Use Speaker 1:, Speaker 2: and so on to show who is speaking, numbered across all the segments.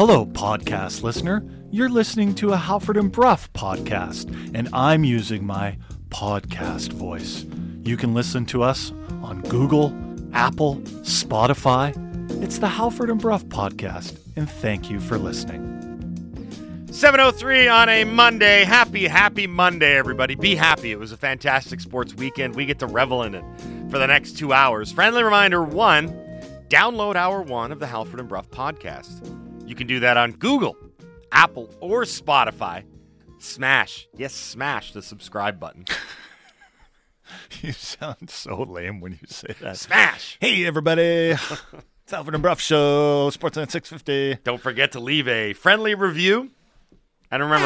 Speaker 1: Hello, podcast listener. You're listening to a Halford and Brough podcast, and I'm using my podcast voice. You can listen to us on Google, Apple, Spotify. It's the Halford and Brough podcast, and thank you for listening.
Speaker 2: 7:03 on a Monday. Happy Monday, everybody. Be happy. It was a fantastic sports weekend. We get to revel in it for the next 2 hours. Friendly reminder, one, download hour one of the Halford and Brough podcast. You can do that on Google, Apple, or Spotify. Smash the subscribe button.
Speaker 1: You sound so lame when you say that.
Speaker 2: Smash!
Speaker 1: Hey, everybody. It's Halford and Brough Show, Sportsnet 650.
Speaker 2: Don't forget to leave a friendly review. And remember,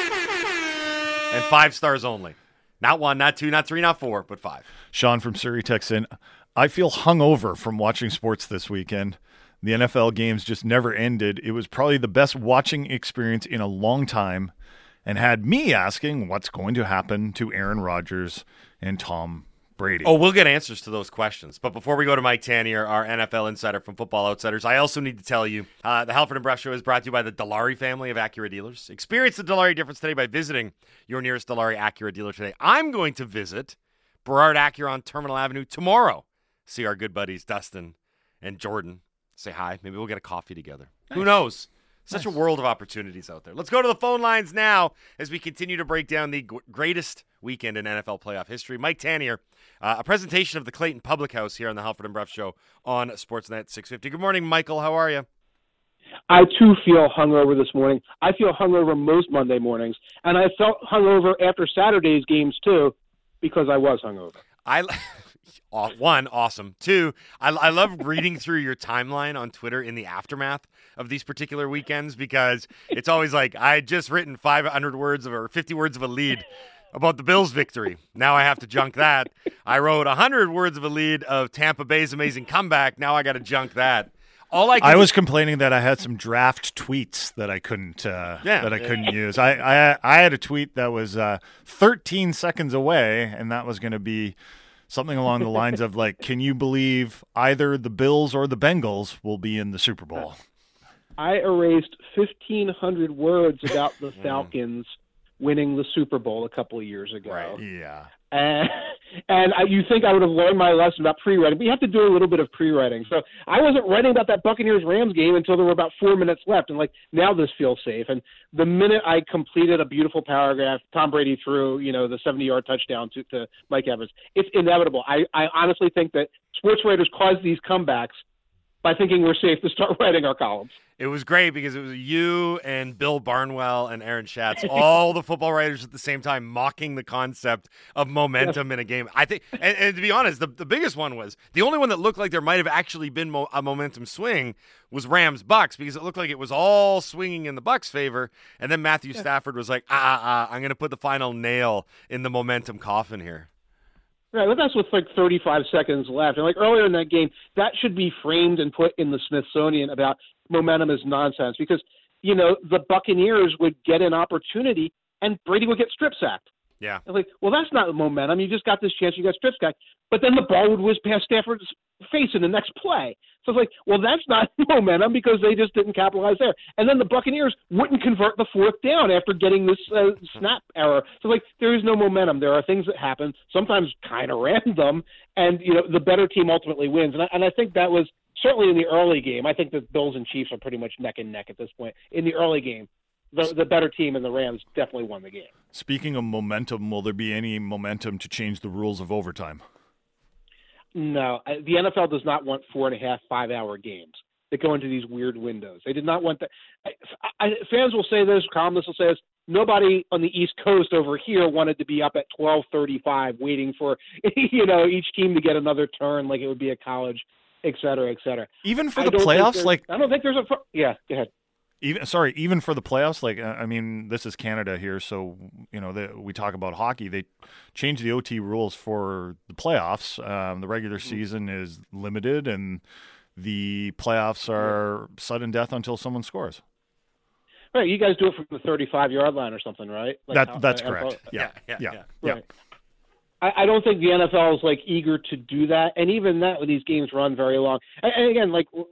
Speaker 2: 5 stars only. Not 1, not 2, not 3, not 4, but 5.
Speaker 1: Sean from Surrey texts in, I feel hungover from watching sports this weekend. The NFL games just never ended. It was probably the best watching experience in a long time and had me asking what's going to happen to Aaron Rodgers and Tom Brady.
Speaker 2: Oh, we'll get answers to those questions. But before we go to Mike Tanier, our NFL insider from Football Outsiders, I also need to tell you, the Halford and Brough Show is brought to you by the Dilawri family of Acura dealers. Experience the Dilawri difference today by visiting your nearest Dilawri Acura dealer today. I'm going to visit Burrard Acura on Terminal Avenue tomorrow. See our good buddies Dustin and Jordan. Say hi. Maybe we'll get a coffee together. Nice. Who knows? Such a world of opportunities out there. Let's go to the phone lines now as we continue to break down the greatest weekend in NFL playoff history. Mike Tanier, a presentation of the Clayton Public House here on the Halford and Brough Show on Sportsnet 650. Good morning, Michael. How are you?
Speaker 3: I, too, feel hungover this morning. I feel hungover most Monday mornings, and I felt hungover after Saturday's games, too, because I was hungover.
Speaker 2: One, awesome. Two, I love reading through your timeline on Twitter in the aftermath of these particular weekends because it's always like, I had just written 500 words or 50 words of a lead about the Bills' victory. Now I have to junk that. I wrote 100 words of a lead of Tampa Bay's amazing comeback. Now I got to junk that.
Speaker 1: I was complaining that I had some draft tweets that I couldn't use. I had a tweet that was 13 seconds away, and that was going to be something along the lines of, like, can you believe either the Bills or the Bengals will be in the Super Bowl?
Speaker 3: I erased 1,500 words about the Falcons winning the Super Bowl a couple of years ago.
Speaker 2: Right.
Speaker 1: Yeah.
Speaker 3: You think I would have learned my lesson about pre-writing. But you have to do a little bit of pre-writing. So I wasn't writing about that Buccaneers-Rams game until there were about 4 minutes left. And, now this feels safe. And the minute I completed a beautiful paragraph, Tom Brady threw, the 70-yard touchdown to Mike Evans. It's inevitable. I honestly think that sports writers cause these comebacks by thinking we're safe to start writing our columns.
Speaker 2: It was great because it was you and Bill Barnwell and Aaron Schatz, all the football writers at the same time mocking the concept of momentum in a game. I think, and to be honest, the biggest one was, the only one that looked like there might have actually been a momentum swing was Rams-Bucks, because it looked like it was all swinging in the Bucks' favor, and then Matthew Stafford was like, I'm going to put the final nail in the momentum coffin here.
Speaker 3: Right, but that's with 35 seconds left. And earlier in that game, that should be framed and put in the Smithsonian about momentum is nonsense because, the Buccaneers would get an opportunity and Brady would get strip sacked.
Speaker 2: Yeah.
Speaker 3: That's not momentum. You just got this chance, you got strip sacked. But then the ball would whiz past Stafford's face in the next play. So it's that's not momentum because they just didn't capitalize there. And then the Buccaneers wouldn't convert the fourth down after getting this snap error. So there is no momentum. There are things that happen, sometimes kind of random, and the better team ultimately wins. And I think that was certainly in the early game. I think the Bills and Chiefs are pretty much neck and neck at this point. In the early game, the better team and the Rams definitely won the game.
Speaker 1: Speaking of momentum, will there be any momentum to change the rules of overtime?
Speaker 3: No, the NFL does not want 4.5, 5-hour games that go into these weird windows. They did not want that. Fans will say this, columnists will say this. Nobody on the East Coast over here wanted to be up at 12:35 waiting for each team to get another turn like it would be a college, et cetera, et cetera.
Speaker 1: Even for the playoffs,
Speaker 3: I don't think there's a yeah. Go ahead.
Speaker 1: Even for the playoffs, this is Canada here, so we talk about hockey. They changed the OT rules for the playoffs. The regular season is limited, and the playoffs are sudden death until someone scores.
Speaker 3: Right, you guys do it from the 35-yard line or something, right?
Speaker 1: That's correct. Yeah.
Speaker 3: Right. I don't think the NFL is eager to do that, and even that, when these games run very long. And again,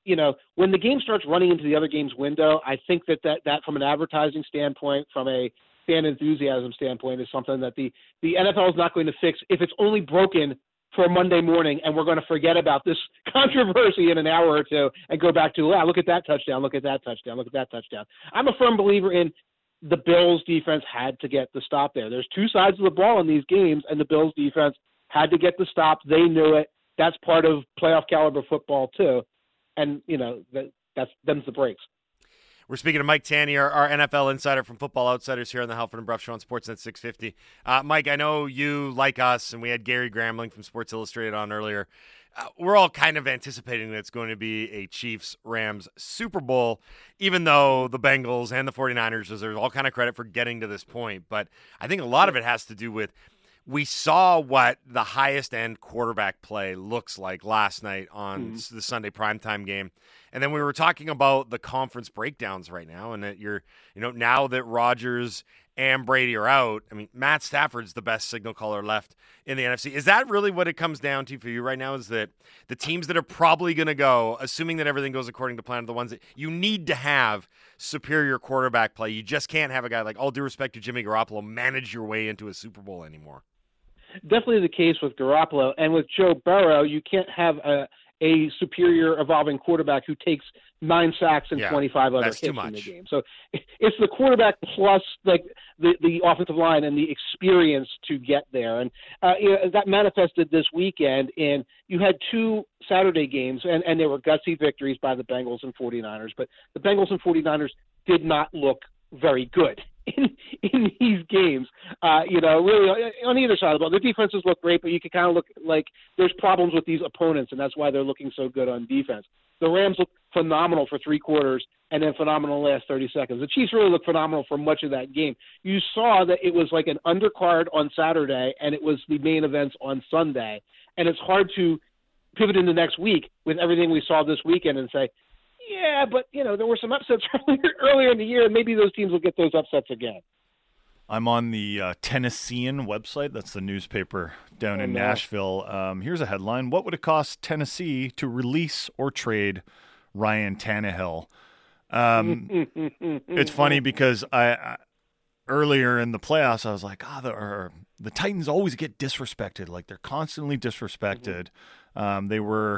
Speaker 3: when the game starts running into the other game's window, I think that from an advertising standpoint, from a fan enthusiasm standpoint, is something that the NFL is not going to fix if it's only broken for Monday morning and we're going to forget about this controversy in an hour or two and go back to, look at that touchdown, look at that touchdown, look at that touchdown. I'm a firm believer in the Bills defense had to get the stop there. There's two sides of the ball in these games, and the Bills defense had to get the stop. They knew it. That's part of playoff caliber football too. And, that's them's the breaks.
Speaker 2: We're speaking to Mike Tanier, our NFL insider from Football Outsiders here on the Halford and Bruff Show on Sportsnet 650. Mike, I know you like us, and we had Gary Gramling from Sports Illustrated on earlier. We're all kind of anticipating that it's going to be a Chiefs-Rams Super Bowl, even though the Bengals and the 49ers deserve all kind of credit for getting to this point. But I think a lot of it has to do with we saw what the highest-end quarterback play looks like last night on the Sunday primetime game. And then we were talking about the conference breakdowns right now, and that now that Rodgers and Brady are out, I mean, Matt Stafford's the best signal caller left in the NFC. Is that really what it comes down to for you right now, is that the teams that are probably going to go, assuming that everything goes according to plan, are the ones that you need to have superior quarterback play? You just can't have a guy like, all due respect to Jimmy Garoppolo, manage your way into a Super Bowl anymore.
Speaker 3: Definitely the case with Garoppolo. And with Joe Burrow, you can't have a superior evolving quarterback who takes 9 sacks and 25 other hits in the game. So it's the quarterback plus the offensive line and the experience to get there. And that manifested this weekend in you had 2 Saturday games, and they were gutsy victories by the Bengals and 49ers. But the Bengals and 49ers did not look very good in these games. Really on either side of the ball. Their defenses look great, but you can kind of look like there's problems with these opponents, and that's why they're looking so good on defense. The Rams look phenomenal for 3 quarters and then phenomenal the last 30 seconds. The Chiefs really looked phenomenal for much of that game. You saw that it was like an undercard on Saturday, and it was the main events on Sunday. And it's hard to pivot into next week with everything we saw this weekend and say, yeah, but, there were some upsets earlier in the year, and maybe those teams will get those upsets again.
Speaker 1: I'm on the Tennessean website. That's the newspaper down in Nashville. Here's a headline. What would it cost Tennessee to release or trade Ryan Tannehill? It's funny because I earlier in the playoffs, I was like, the Titans always get disrespected. Like, they're constantly disrespected. They were...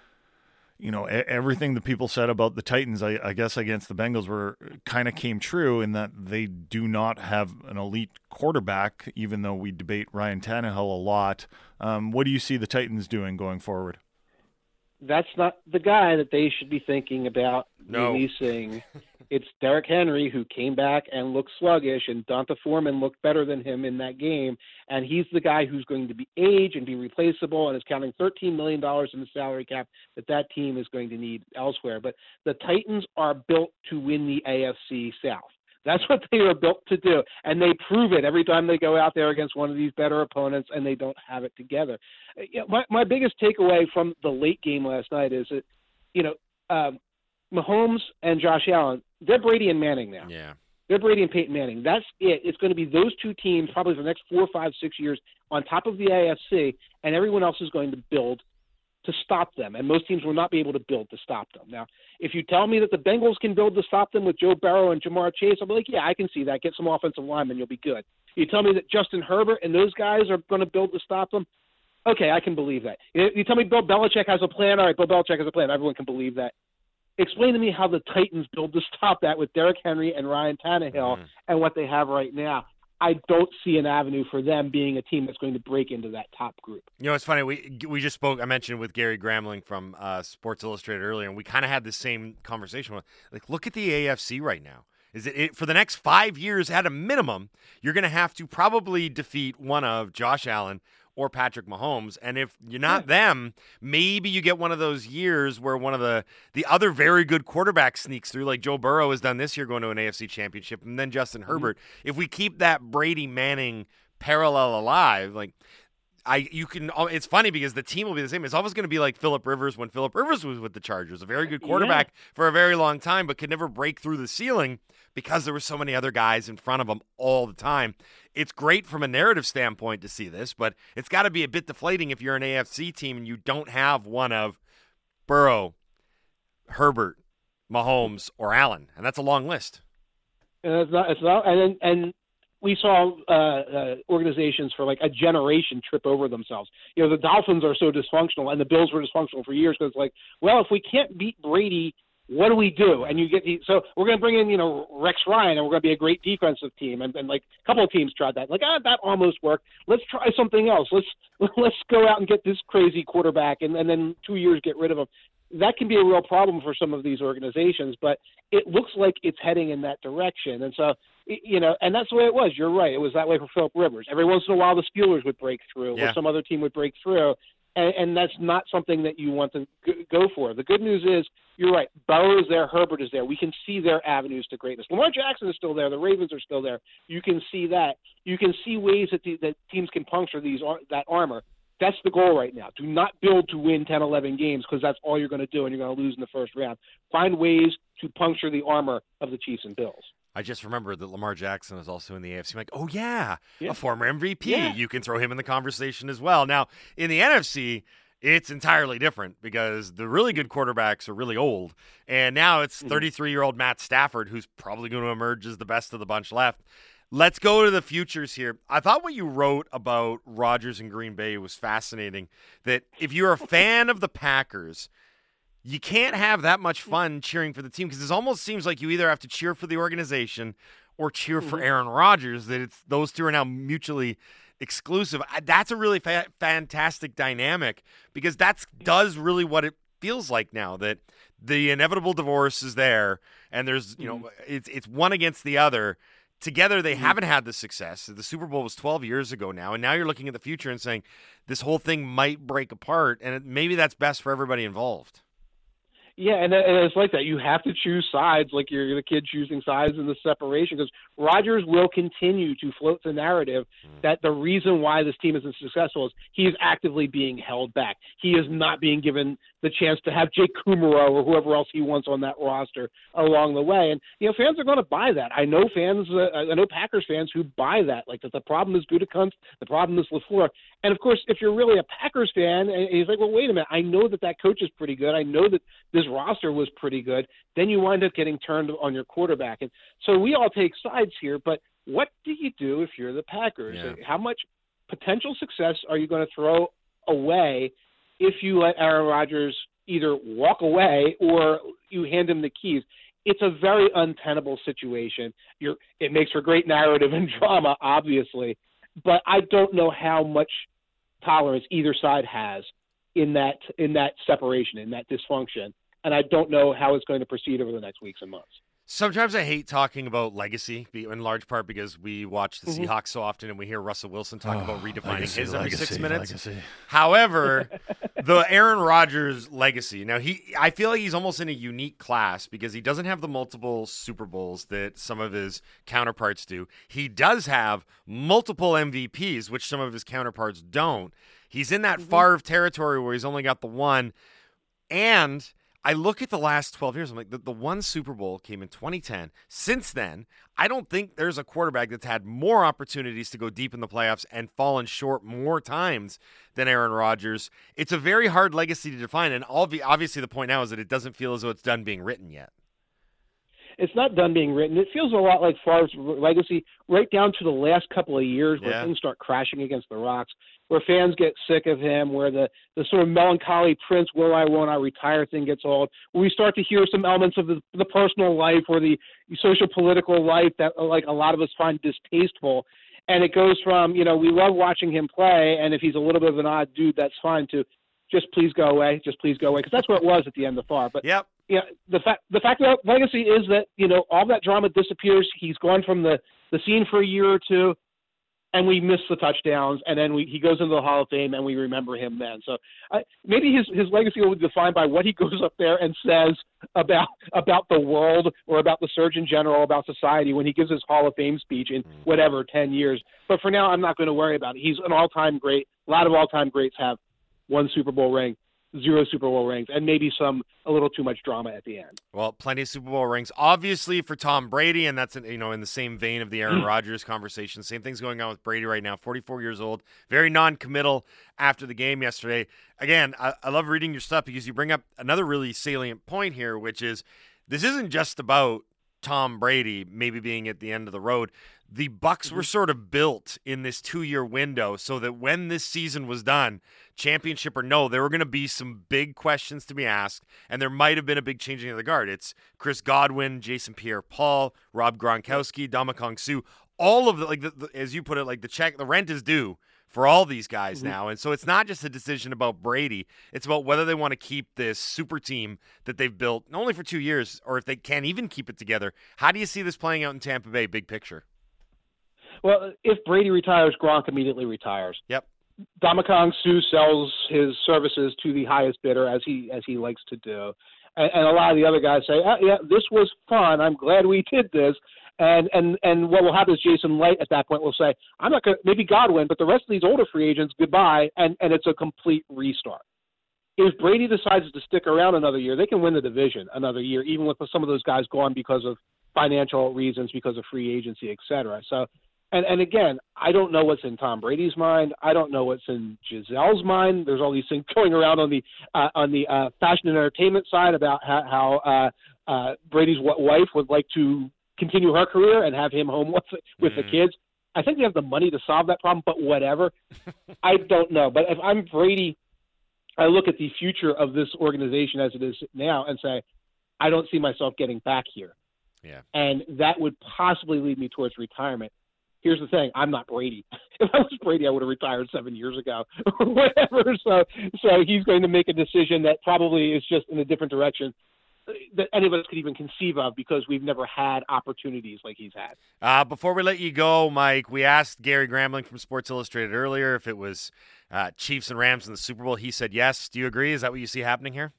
Speaker 1: everything that people said about the Titans, I guess, against the Bengals kind of came true in that they do not have an elite quarterback, even though we debate Ryan Tannehill a lot. What do you see the Titans doing going forward?
Speaker 3: That's not the guy that they should be thinking about releasing. It's Derrick Henry, who came back and looked sluggish, and Donta Foreman looked better than him in that game. And he's the guy who's going to be aged and be replaceable and is counting $13 million in the salary cap that team is going to need elsewhere. But the Titans are built to win the AFC South. That's what they are built to do, and they prove it every time they go out there against one of these better opponents, and they don't have it together. My biggest takeaway from the late game last night is that, Mahomes and Josh Allen, they're Brady and Manning now.
Speaker 2: Yeah.
Speaker 3: They're Brady and Peyton Manning. That's it. It's going to be those 2 teams probably for the next 4, 5, 6 years on top of the AFC, and everyone else is going to build to stop them, and most teams will not be able to build to stop them. Now, if you tell me that the Bengals can build to stop them with Joe Burrow and Jamar Chase, I'll be like, yeah, I can see that. Get some offensive linemen, you'll be good. You tell me that Justin Herbert and those guys are going to build to stop them, okay, I can believe that. You tell me Bill Belichick has a plan, all right, Bill Belichick has a plan. Everyone can believe that. Explain to me how the Titans build to stop that with Derrick Henry and Ryan Tannehill and what they have right now. I don't see an avenue for them being a team that's going to break into that top group.
Speaker 2: It's funny. We just spoke. I mentioned with Gary Gramling from Sports Illustrated earlier, and we kind of had the same conversation. Like, look at the AFC right now. Is it for the next 5 years at a minimum? You're going to have to probably defeat one of Josh Allen or Patrick Mahomes. And if you're not them, maybe you get one of those years where one of the other very good quarterbacks sneaks through, like Joe Burrow has done this year going to an AFC championship, and then Justin Herbert. If we keep that Brady-Manning parallel alive, it's funny because the team will be the same. It's always going to be like Phillip Rivers when Phillip Rivers was with the Chargers, a very good quarterback for a very long time, but could never break through the ceiling because there were so many other guys in front of him all the time. It's great from a narrative standpoint to see this, but it's got to be a bit deflating if you're an AFC team and you don't have one of Burrow, Herbert, Mahomes, or Allen, and that's a long list.
Speaker 3: And it's not, and we saw organizations for like a generation trip over themselves. You know, the Dolphins are so dysfunctional, and the Bills were dysfunctional for years because it's like, well, if we can't beat Brady, what do we do? And you get so we're going to bring in, you know, Rex Ryan, and we're going to be a great defensive team. And like a couple of teams tried that. Like, that almost worked. Let's try something else. Let's go out and get this crazy quarterback, and then 2 years get rid of him. That can be a real problem for some of these organizations, but it looks like it's heading in that direction. And so, you know, and that's the way it was. You're right. It was that way for Phillip Rivers. Every once in a while, the Steelers would break through, or some other team would break through. And that's not something that you want to go for. The good news is, you're right. Burrow is there. Herbert is there. We can see their avenues to greatness. Lamar Jackson is still there. The Ravens are still there. You can see that. You can see ways that that teams can puncture that armor. That's the goal right now. Do not build to win 10, 11 games, because that's all you're going to do, and you're going to lose in the first round. Find ways to puncture the armor of the Chiefs and Bills.
Speaker 2: I just remembered that Lamar Jackson is also in the AFC. I'm like, oh, yeah, a former MVP. Yeah. You can throw him in the conversation as well. Now, in the NFC, it's entirely different because the really good quarterbacks are really old. And now it's 33-year-old Matt Stafford, who's probably going to emerge as the best of the bunch left. Let's go to the futures here. I thought what you wrote about Rodgers and Green Bay was fascinating, that if you're a fan of the Packers, you can't have that much fun cheering for the team, because it almost seems like you either have to cheer for the organization or cheer for Aaron Rodgers, that it's those two are now mutually exclusive. That's a really fantastic dynamic, because that does really what it feels like now, that the inevitable divorce is there, and there's, you know, it's one against the other. Together, they haven't had the success. The Super Bowl was 12 years ago now, and now you're looking at the future and saying this whole thing might break apart, and maybe that's best for everybody involved.
Speaker 3: Yeah, and it's like that. You have to choose sides, like you're the kid choosing sides in the separation, because Rodgers will continue to float the narrative that the reason why this team isn't successful is he is actively being held back. He is not being given the chance to have Jake Kumaro or whoever else he wants on that roster along the way. And, you know, fans are going to buy that. I know Packers fans who buy that, like that the problem is Gutekunst, the problem is LaFleur. And, of course, if you're really a Packers fan, and he's like, well, wait a minute, I know that coach is pretty good. I know that this roster was pretty good. Then you wind up getting turned on your quarterback. And so we all take sides here, but what do you do if you're the Packers?
Speaker 2: Yeah.
Speaker 3: How much potential success are you going to throw away if you let Aaron Rodgers either walk away or you hand him the keys? It's a very untenable situation. It makes for great narrative and drama, obviously, but I don't know how much tolerance either side has in that separation, in that dysfunction, and I don't know how it's going to proceed over the next weeks and months.
Speaker 2: Sometimes I hate talking about legacy, in large part because we watch the Seahawks so often, and we hear Russell Wilson talk about redefining his every 6 minutes. However, the Aaron Rodgers legacy, now I feel like he's almost in a unique class because he doesn't have the multiple Super Bowls that some of his counterparts do. He does have multiple MVPs, which some of his counterparts don't. He's in that Favre territory where he's only got the one, and I look at the last 12 years, I'm like, the one Super Bowl came in 2010. Since then, I don't think there's a quarterback that's had more opportunities to go deep in the playoffs and fallen short more times than Aaron Rodgers. It's a very hard legacy to define, and obviously the point now is that it doesn't feel as though it's done being written yet.
Speaker 3: It's not done being written. It feels a lot like Favre's legacy right down to the last couple of years where things start crashing against the rocks, where fans get sick of him, where the sort of melancholy Prince, will I, won't I retire thing gets old, where we start to hear some elements of the personal life or the social political life that like a lot of us find distasteful. And it goes from, you know, we love watching him play, and if he's a little bit of an odd dude, that's fine, to just please go away, because that's what it was at the end of Favre. But the fact of legacy is that, you know, all that drama disappears. He's gone from the scene for a year or two, and we miss the touchdowns, and then he goes into the Hall of Fame, and we remember him then. So maybe his legacy will be defined by what he goes up there and says about the world or about the Surgeon General, about society, when he gives his Hall of Fame speech in 10 years. But for now, I'm not going to worry about it. He's an all-time great. A lot of all-time greats have one Super Bowl ring. 0 Super Bowl rings and maybe a little too much drama at the end.
Speaker 2: Well, plenty of Super Bowl rings, obviously, for Tom Brady, and that's in the same vein of the Aaron Rodgers conversation. Same thing's going on with Brady right now, 44 years old, very non-committal after the game yesterday. Again, I love reading your stuff because you bring up another really salient point here, which is this isn't just about Tom Brady maybe being at the end of the road. The Bucs were sort of built in this 2-year window so that when this season was done, championship or no, there were going to be some big questions to be asked, and there might have been a big changing of the guard. It's Chris Godwin, Jason Pierre-Paul, Rob Gronkowski, Ndamukong Suh, all of the as you put it, the rent is due for all these guys now. And so it's not just a decision about Brady. It's about whether they want to keep this super team that they've built, not only for 2 years, or if they can't even keep it together. How do you see this playing out in Tampa Bay, big picture?
Speaker 3: Well, if Brady retires, Gronk immediately retires.
Speaker 2: Yep.
Speaker 3: Ndamukong Suh sells his services to the highest bidder, as he likes to do. And a lot of the other guys say, yeah, this was fun. I'm glad we did this. And what will happen is Jason Light at that point will say, I'm not going to, maybe Godwin, but the rest of these older free agents, goodbye, and it's a complete restart. If Brady decides to stick around another year, they can win the division another year, even with some of those guys gone because of financial reasons, because of free agency, et cetera. So, and again, I don't know what's in Tom Brady's mind. I don't know what's in Gisele's mind. There's all these things going around on the fashion and entertainment side about how Brady's wife would like to continue her career and have him home with the kids. I think they have the money to solve that problem, but whatever. I don't know. But if I'm Brady, I look at the future of this organization as it is now and say, I don't see myself getting back here.
Speaker 2: Yeah. And
Speaker 3: that would possibly lead me towards retirement. Here's the thing. I'm not Brady. If I was Brady, I would have retired 7 years ago or whatever. So he's going to make a decision that probably is just in a different direction that any of us could even conceive of because we've never had opportunities like he's had.
Speaker 2: Before we let you go, Mike, we asked Gary Gramling from Sports Illustrated earlier if it was Chiefs and Rams in the Super Bowl. He said yes. Do you agree? Is that what you see happening here?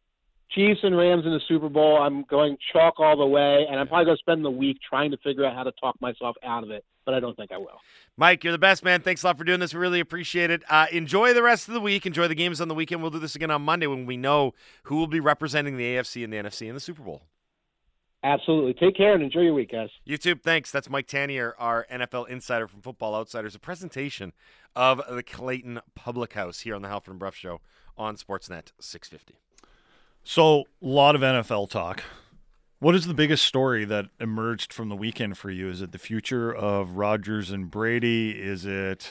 Speaker 3: Chiefs and Rams in the Super Bowl. I'm going chalk all the way, and I'm probably going to spend the week trying to figure out how to talk myself out of it, but I don't think I will.
Speaker 2: Mike, you're the best, man. Thanks a lot for doing this. We really appreciate it. Enjoy the rest of the week. Enjoy the games on the weekend. We'll do this again on Monday when we know who will be representing the AFC and the NFC in the Super Bowl.
Speaker 3: Absolutely. Take care and enjoy your week, guys.
Speaker 2: You too. Thanks. That's Mike Tanier, our NFL insider from Football Outsiders, a presentation of the Clayton Public House here on the Halford and Bruff Show on Sportsnet 650.
Speaker 1: So, a lot of NFL talk. What is the biggest story that emerged from the weekend for you? Is it the future of Rodgers and Brady? Is it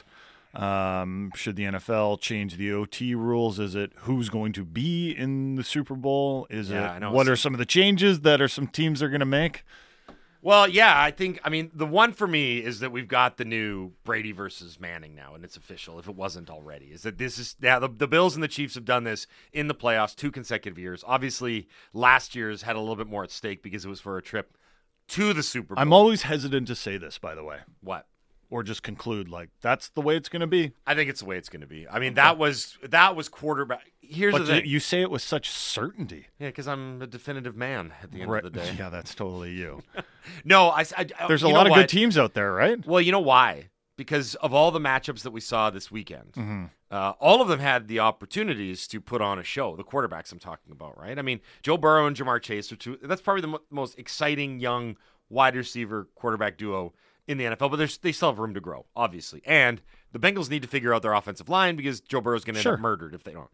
Speaker 1: should the NFL change the OT rules? Is it who's going to be in the Super Bowl? Is it what are some of the changes that some teams are going to make?
Speaker 2: Well, yeah, the one for me is that we've got the new Brady versus Manning now, and it's official, if it wasn't already, is that this is now the Bills and the Chiefs have done this in the playoffs 2 consecutive years. Obviously, last year's had a little bit more at stake because it was for a trip to the Super Bowl.
Speaker 1: I'm always hesitant to say this, by the way.
Speaker 2: What?
Speaker 1: Or just conclude that's the way it's going to be.
Speaker 2: I think it's the way it's going to be. I mean, that was quarterback. Here's the thing.
Speaker 1: You say it with such certainty.
Speaker 2: Yeah, because I'm a definitive man at the end of the day.
Speaker 1: Yeah, that's totally you.
Speaker 2: No,
Speaker 1: there's a lot of good teams out there, right?
Speaker 2: Well, you know why? Because of all the matchups that we saw this weekend, all of them had the opportunities to put on a show. The quarterbacks I'm talking about, right? I mean, Joe Burrow and Jamar Chase are two. That's probably the most exciting young wide receiver quarterback duo in the NFL, but they still have room to grow, obviously. And the Bengals need to figure out their offensive line because Joe Burrow's going to end up murdered if they don't.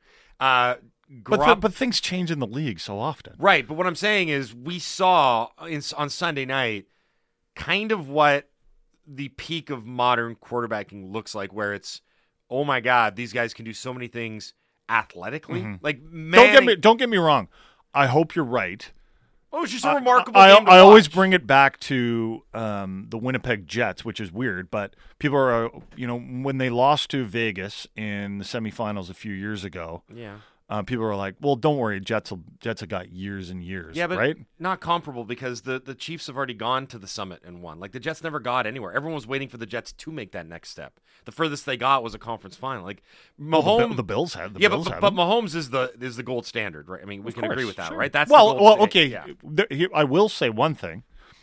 Speaker 1: But things change in the league so often.
Speaker 2: Right, but what I'm saying is we saw on Sunday night kind of what the peak of modern quarterbacking looks like, where it's, oh my God, these guys can do so many things athletically. Like Manning,
Speaker 1: don't get me wrong. I hope you're right.
Speaker 2: Oh, it's just a remarkable game to
Speaker 1: I always
Speaker 2: watch.
Speaker 1: bring it back to the Winnipeg Jets, which is weird, but people are, when they lost to Vegas in the semifinals a few years ago, people are like, well, don't worry, Jets have got years and years,
Speaker 2: but
Speaker 1: right?
Speaker 2: Not comparable because the Chiefs have already gone to the summit and won. Like, the Jets never got anywhere. Everyone was waiting for the Jets to make that next step. The furthest they got was a conference final. Like, Mahomes,
Speaker 1: the Bills had.
Speaker 2: But Mahomes is the gold standard, right? I mean, we can agree with that, right? That's
Speaker 1: okay. Yeah. I will say one thing.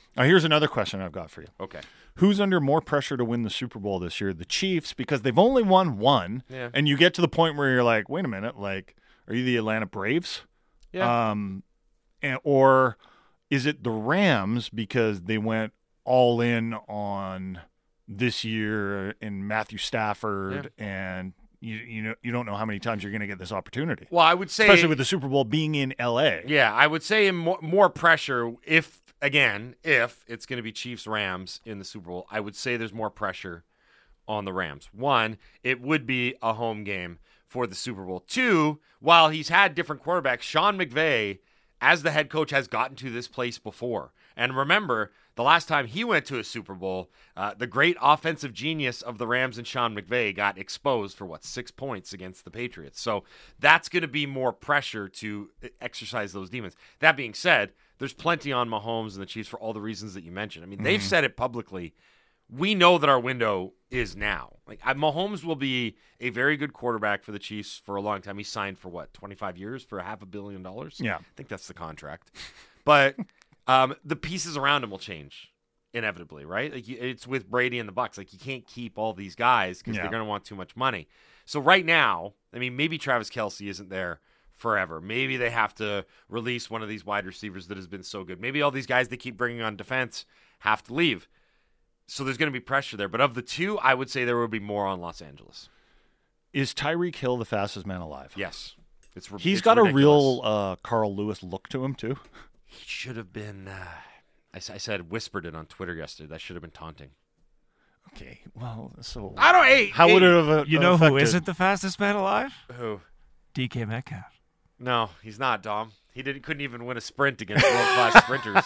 Speaker 1: Here's another question I've got for you.
Speaker 2: Okay.
Speaker 1: Who's under more pressure to win the Super Bowl this year? The Chiefs, because they've only won one, and you get to the point where you're like, wait a minute, like, are you the Atlanta Braves?
Speaker 2: Yeah.
Speaker 1: Or is it the Rams because they went all in on this year in Matthew Stafford, and you don't know how many times you're going to get this opportunity.
Speaker 2: Well, I would say,
Speaker 1: especially with the Super Bowl being in L.A.
Speaker 2: Yeah, I would say more pressure if it's going to be Chiefs-Rams in the Super Bowl. I would say there's more pressure on the Rams. One, it would be a home game for the Super Bowl. Two, while he's had different quarterbacks, Sean McVay, as the head coach, has gotten to this place before. And remember, the last time he went to a Super Bowl, the great offensive genius of the Rams and Sean McVay got exposed for, 6 points against the Patriots. So that's going to be more pressure to exercise those demons. That being said, there's plenty on Mahomes and the Chiefs for all the reasons that you mentioned. I mean, they've said it publicly. We know that our window is now. Mahomes will be a very good quarterback for the Chiefs for a long time. He signed for 25 years for $500 million?
Speaker 1: Yeah.
Speaker 2: I think that's the contract. But the pieces around him will change inevitably, right? It's with Brady and the Bucs. You can't keep all these guys because they're going to want too much money. So right now, maybe Travis Kelce isn't there forever. Maybe they have to release one of these wide receivers that has been so good. Maybe all these guys they keep bringing on defense have to leave. So there's going to be pressure there. But of the two, I would say there would be more on Los Angeles.
Speaker 1: Is Tyreek Hill the fastest man alive?
Speaker 2: Yes.
Speaker 1: He's got ridiculous. A real Carl Lewis look to him, too.
Speaker 2: He should have been, I whispered it on Twitter yesterday. That should have been taunting.
Speaker 1: Okay, well, so.
Speaker 2: I don't,
Speaker 1: how would it have
Speaker 4: You know affected? Who isn't the fastest man alive?
Speaker 2: Who?
Speaker 4: DK Metcalf.
Speaker 2: No, he's not, Dom. He couldn't even win a sprint against world-class sprinters.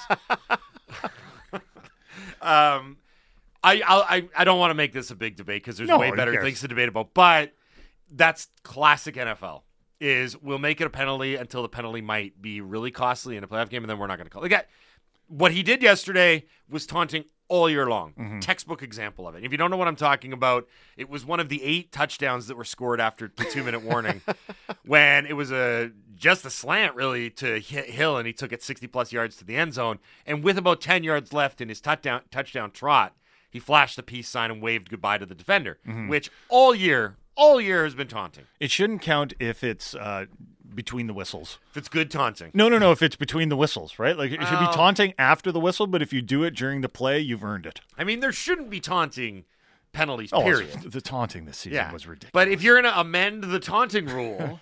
Speaker 2: I don't want to make this a big debate because there's way better things to debate about. But that's classic NFL. Is we'll make it a penalty until the penalty might be really costly in a playoff game, and then we're not going to call it. What he did yesterday was taunting all year long. Mm-hmm. Textbook example of it. If you don't know what I'm talking about, it was one of the 8 touchdowns that were scored after the 2-minute warning when it was just a slant, really, to hit Hill, and he took it 60-plus yards to the end zone. And with about 10 yards left in his touchdown trot, he flashed the peace sign and waved goodbye to the defender, which all year has been taunting.
Speaker 1: It shouldn't count if it's between the whistles.
Speaker 2: If it's good taunting.
Speaker 1: No, if it's between the whistles, right? It should be taunting after the whistle, but if you do it during the play, you've earned it.
Speaker 2: There shouldn't be taunting penalties, period.
Speaker 1: The taunting this season was ridiculous.
Speaker 2: But if you're going to amend the taunting rule,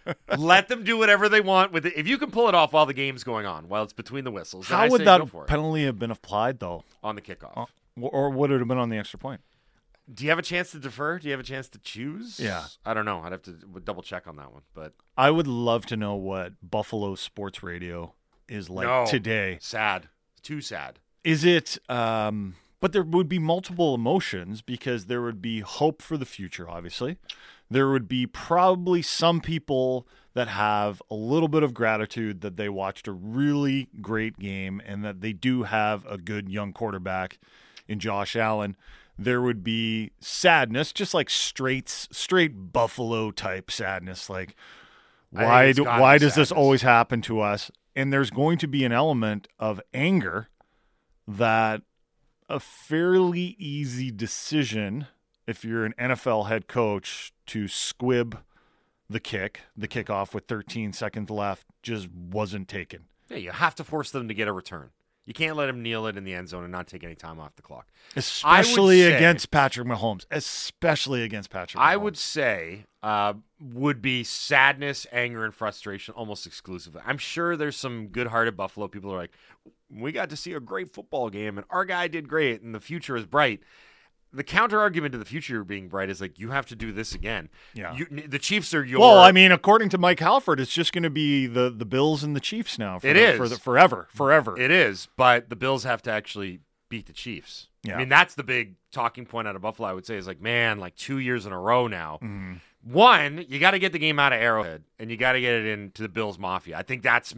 Speaker 2: let them do whatever they want with it. If you can pull it off while the game's going on, while it's between the whistles,
Speaker 1: how would that penalty have been applied, though?
Speaker 2: On the kickoff.
Speaker 1: Or would it have been on the extra point?
Speaker 2: Do you have a chance to defer? Do you have a chance to choose?
Speaker 1: Yeah.
Speaker 2: I don't know. I'd have to double check on that one. But
Speaker 1: I would love to know what Buffalo sports radio is like today.
Speaker 2: Sad. Too sad.
Speaker 1: Is it but there would be multiple emotions because there would be hope for the future, obviously. There would be probably some people that have a little bit of gratitude that they watched a really great game and that they do have a good young quarterback in Josh Allen. There would be sadness, just like straight Buffalo type sadness. Like, why does this always happen to us? And there's going to be an element of anger that a fairly easy decision, if you're an NFL head coach, to squib the kickoff with 13 seconds left, just wasn't taken.
Speaker 2: Yeah, you have to force them to get a return. You can't let him kneel it in the end zone and not take any time off the clock.
Speaker 1: Especially against Patrick Mahomes. I would
Speaker 2: say would be sadness, anger, and frustration almost exclusively. I'm sure there's some good-hearted Buffalo people who are like, we got to see a great football game, and our guy did great, and the future is bright. The counter-argument to the future being bright is you have to do this again.
Speaker 1: Yeah.
Speaker 2: The Chiefs are your...
Speaker 1: Well, according to Mike Halford, it's just going to be the Bills and the Chiefs now. Forever.
Speaker 2: It is, but the Bills have to actually beat the Chiefs.
Speaker 1: Yeah.
Speaker 2: That's the big talking point out of Buffalo, I would say, is 2 years in a row now.
Speaker 1: Mm-hmm.
Speaker 2: One, you got to get the game out of Arrowhead, and you got to get it into the Bills Mafia. I think that's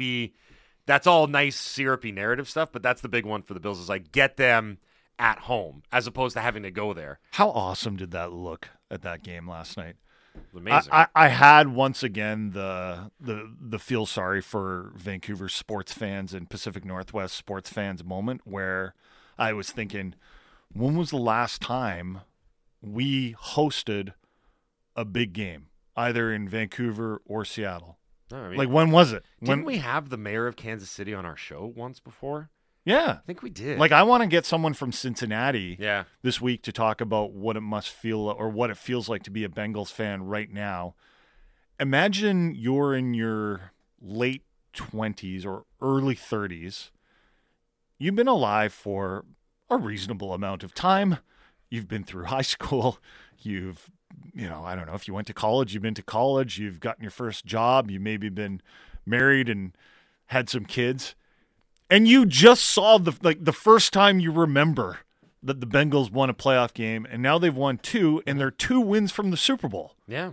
Speaker 2: all nice, syrupy narrative stuff, but that's the big one for the Bills is get them at home as opposed to having to go there.
Speaker 1: How awesome did that look at that game last night?
Speaker 2: Amazing.
Speaker 1: I had once again the feel sorry for Vancouver sports fans and Pacific Northwest sports fans moment where I was thinking, when was the last time we hosted a big game, either in Vancouver or Seattle?
Speaker 2: No, I mean,
Speaker 1: like, when was it?
Speaker 2: Didn't we have the mayor of Kansas City on our show once before?
Speaker 1: Yeah.
Speaker 2: I think we did.
Speaker 1: Like, I want to get someone from Cincinnati
Speaker 2: Yeah.
Speaker 1: this week to talk about what it must feel or what it feels like to be a Bengals fan right now. Imagine you're in your late 20s or early 30s. You've been alive for a reasonable amount of time. You've been through high school. You've, I don't know, if you went to college, you've been to college. You've gotten your first job. You maybe been married and had some kids. And you just saw the first time you remember that the Bengals won a playoff game, and now they've won 2, and they're 2 wins from the Super Bowl.
Speaker 2: Yeah.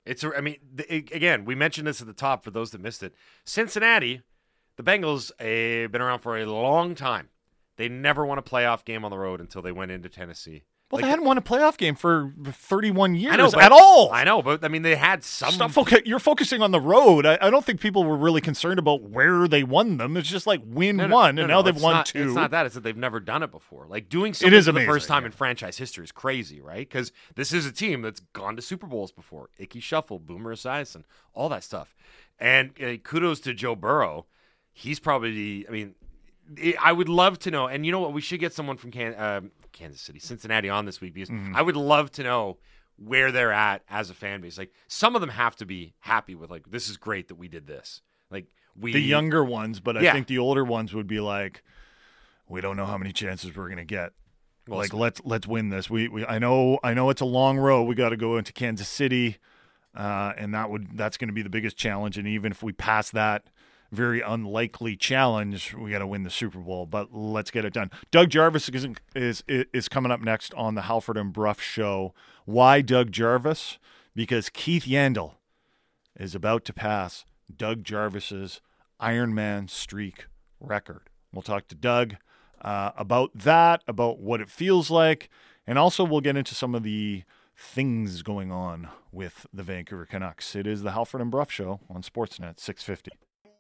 Speaker 2: Again, we mentioned this at the top for those that missed it. Cincinnati, the Bengals, been around for a long time. They never won a playoff game on the road until they went into Tennessee.
Speaker 1: Well, they hadn't won a playoff game for 31 years
Speaker 2: at
Speaker 1: all.
Speaker 2: I know, but they had some.
Speaker 1: You're focusing on the road. I don't think people were really concerned about where they won them. It's just like one, and now they've won 2.
Speaker 2: It's not that. It's that they've never done it before. Like, doing something for the first time in franchise history is crazy, right? Because this is a team that's gone to Super Bowls before. Ickey Shuffle, Boomer Esiason, all that stuff. And kudos to Joe Burrow. He's probably I would love to know, and you know what? We should get someone from Kansas City, Cincinnati on this week, because I would love to know where they're at as a fan base. Like, some of them have to be happy with, like, this is great that we did this. Like, the
Speaker 1: younger ones, but I think the older ones would be like, we don't know how many chances we're going to get. Well, like, let's win this. I know it's a long road. We got to go into Kansas City, and that's going to be the biggest challenge. And even if we pass that very unlikely challenge, we got to win the Super Bowl, but let's get it done. Doug Jarvis is coming up next on the Halford and Bruff Show. Why Doug Jarvis? Because Keith Yandle is about to pass Doug Jarvis's Ironman streak record. We'll talk to Doug about that, about what it feels like, and also we'll get into some of the things going on with the Vancouver Canucks. It is the Halford and Bruff Show on Sportsnet 650.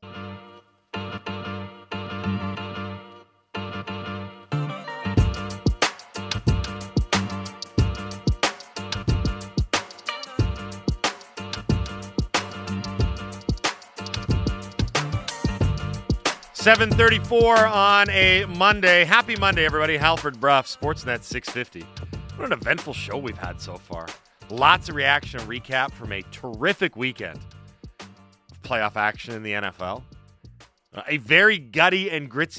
Speaker 2: 7:34 on a Monday. Happy Monday, everybody. Halford Bruff, Sportsnet 650. What an eventful show we've had so far. Lots of reaction and recap from a terrific weekend of playoff action in the NFL. A very gritty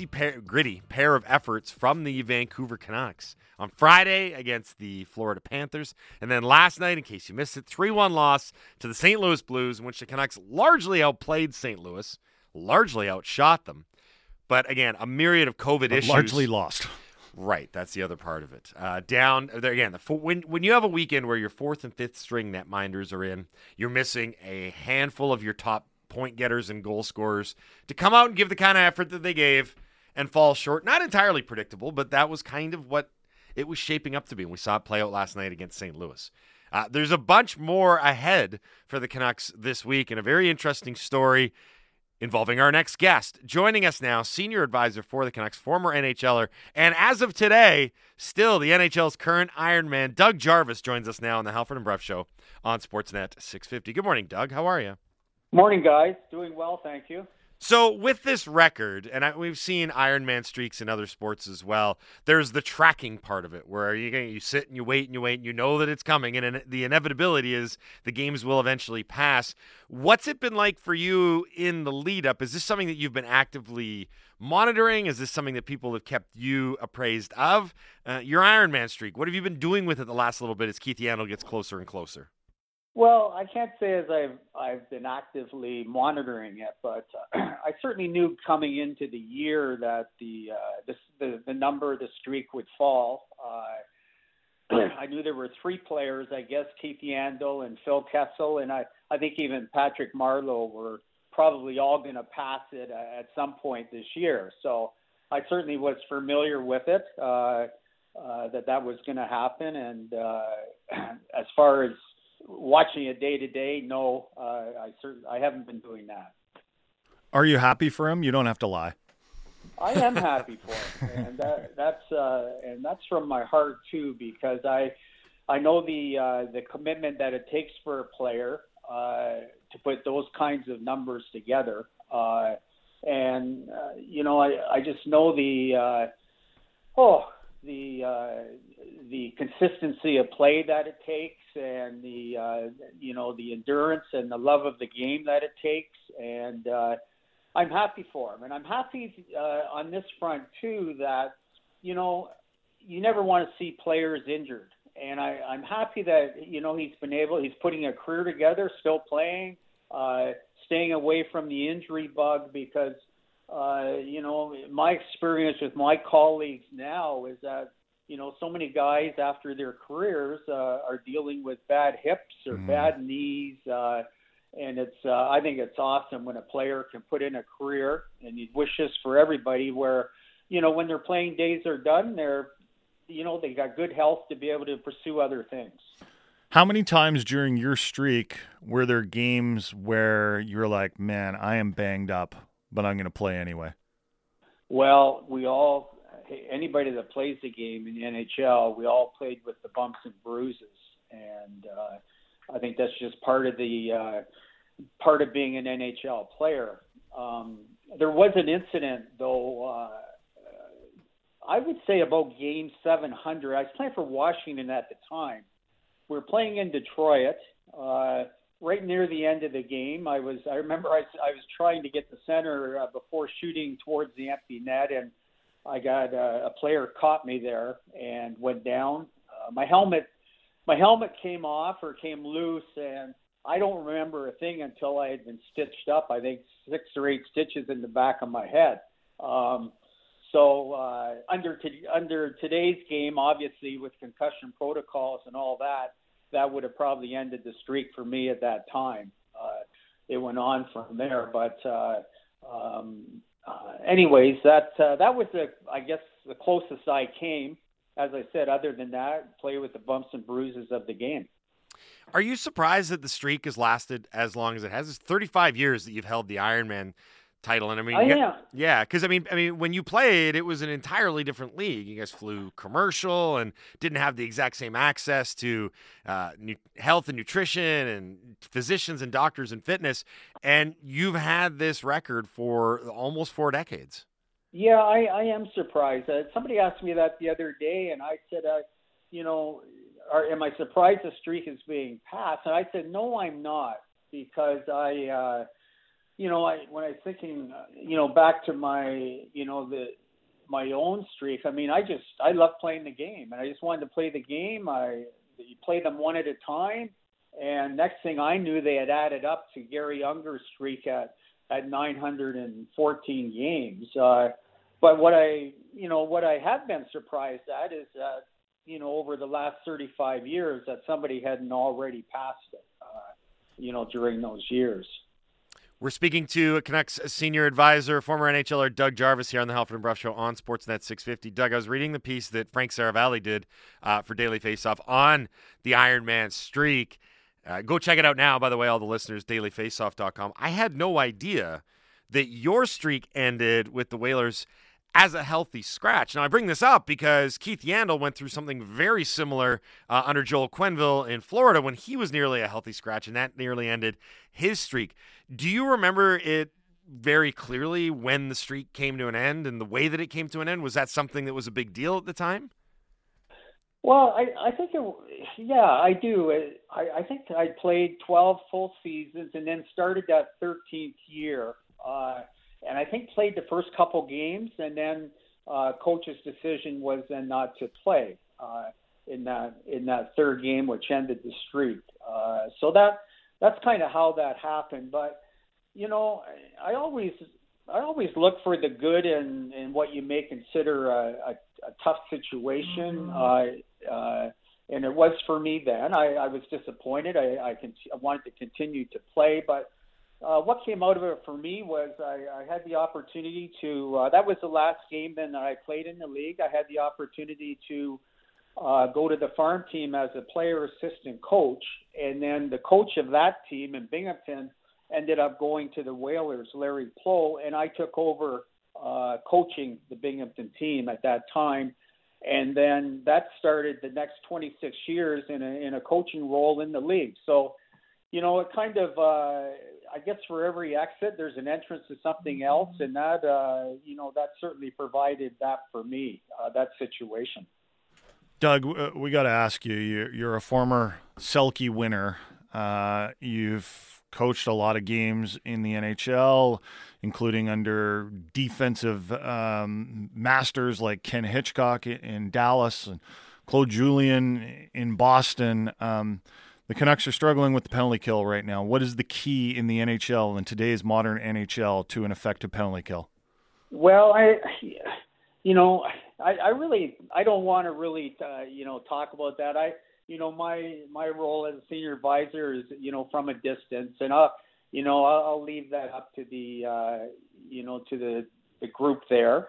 Speaker 2: pair of efforts from the Vancouver Canucks. On Friday against the Florida Panthers. And then last night, in case you missed it, 3-1 loss to the St. Louis Blues, in which the Canucks largely outplayed St. Louis, largely outshot them. But again, a myriad of COVID issues.
Speaker 1: Largely lost.
Speaker 2: Right, that's the other part of it. Down there again. When you have a weekend where your 4th and 5th string netminders are in, you're missing a handful of your top point getters and goal scorers to come out and give the kind of effort that they gave and fall short. Not entirely predictable, but that was kind of what it was shaping up to be. And we saw it play out last night against St. Louis. There's a bunch more ahead for the Canucks this week, and a very interesting story involving our next guest. Joining us now, senior advisor for the Canucks, former NHLer, and as of today, still the NHL's current Ironman, Doug Jarvis, joins us now on the Halford and Bruff Show on Sportsnet 650. Good morning, Doug. How are you?
Speaker 5: Morning, guys. Doing well, thank you.
Speaker 2: So with this record, and we've seen Ironman streaks in other sports as well, there's the tracking part of it where you sit and you wait and you wait and you know that it's coming, and the inevitability is the games will eventually pass. What's it been like for you in the lead up? Is this something that you've been actively monitoring? Is this something that people have kept you appraised of? Your Ironman streak, what have you been doing with it the last little bit as Keith Yandle gets closer and closer?
Speaker 5: Well, I can't say as I've been actively monitoring it, but I certainly knew coming into the year that the number, the streak would fall. I knew there were 3 players, I guess, Keith Yandle and Phil Kessel, and I think even Patrick Marleau were probably all going to pass it at some point this year. So I certainly was familiar with it, that was going to happen. And as far as watching it day to day, no, I haven't been doing that.
Speaker 1: Are you happy for him? You don't have to lie.
Speaker 5: I am happy for him, and that's from my heart too, because I know the commitment that it takes for a player to put those kinds of numbers together, and I just know the consistency of play that it takes, and the endurance and the love of the game that it takes, and I'm happy for him, and I'm happy on this front too that you never want to see players injured, and I'm happy that he's putting a career together, still playing, staying away from the injury bug, because my experience with my colleagues now is that so many guys after their careers are dealing with bad hips or bad knees. And I think it's awesome when a player can put in a career, and you wish this for everybody, where, when their playing days are done, they got good health to be able to pursue other things.
Speaker 1: How many times during your streak were there games where you're like, man, I am banged up, but I'm going to play anyway?
Speaker 5: Well, anybody that plays the game in the NHL, we all played with the bumps and bruises. And I think that's just part of being an NHL player. There was an incident, though. I would say about game 700. I was playing for Washington at the time. We were playing in Detroit. Right near the end of the game, I remember I was trying to get the center before shooting towards the empty net, and I got a player caught me there and went down. My helmet came off or came loose, and I don't remember a thing until I had been stitched up. I think 6 or 8 stitches in the back of my head. So under today's game, obviously with concussion protocols and all that would have probably ended the streak for me at that time. It went on from there, but anyways, that was I guess the closest I came. As I said, other than that, play with the bumps and bruises of the game.
Speaker 2: Are you surprised that the streak has lasted as long as it has? It's 35 years that you've held the Ironman title, and I mean, yeah, because I mean, when you played, it was an entirely different league. You guys flew commercial and didn't have the exact same access to health and nutrition and physicians and doctors and fitness, and you've had this record for almost 4 decades.
Speaker 5: Yeah, I am surprised. Somebody asked me that the other day, and I said, am I surprised the streak is being passed? And I said, no, I'm not, because when I was thinking, back to my, my own streak. I mean, I love playing the game, and I just wanted to play the game. You play them one at a time, and next thing I knew, they had added up to Gary Unger's streak at 914 games. But what I have been surprised at is that, over the last 35 years that somebody hadn't already passed it, during those years.
Speaker 2: We're speaking to Canucks senior advisor, former NHLer Doug Jarvis here on the Halford and Bruff Show on Sportsnet 650. Doug, I was reading the piece that Frank Saravalli did for Daily Faceoff on the Ironman streak. Go check it out now, by the way, all the listeners, dailyfaceoff.com. I had no idea that your streak ended with the Whalers as a healthy scratch. Now, I bring this up because Keith Yandle went through something very similar under Joel Quenneville in Florida when he was nearly a healthy scratch, and that nearly ended his streak. Do you remember it very clearly when the streak came to an end and the way that it came to an end? Was that something that was a big deal at the time?
Speaker 5: Well, I think I do. I think I played 12 full seasons and then started that 13th year. And I think played the first couple games, and then coach's decision was then not to play in that third game, which ended the streak. So that's kind of how that happened. But I always look for the good in what you may consider a tough situation. And it was for me then. I was disappointed. I wanted to continue to play, but. What came out of it for me was I had the opportunity to that was the last game then that I played in the league. I had the opportunity to go to the farm team as a player assistant coach, and then the coach of that team in Binghamton ended up going to the Whalers, Larry Plow, and I took over coaching the Binghamton team at that time. And then that started the next 26 years in a coaching role in the league. So, it kind of, I guess for every exit, there's an entrance to something else. And that, that certainly provided that for me, that situation.
Speaker 1: Doug, we got to ask you, you're a former Selke winner. You've coached a lot of games in the NHL, including under defensive masters like Ken Hitchcock in Dallas and Claude Julien in Boston. The Canucks are struggling with the penalty kill right now. What is the key in the NHL, in today's modern NHL, to an effective penalty kill?
Speaker 5: Well, I don't want to really, talk about that. My role as a senior advisor is, from a distance, and I'll leave that up to the, to the group there.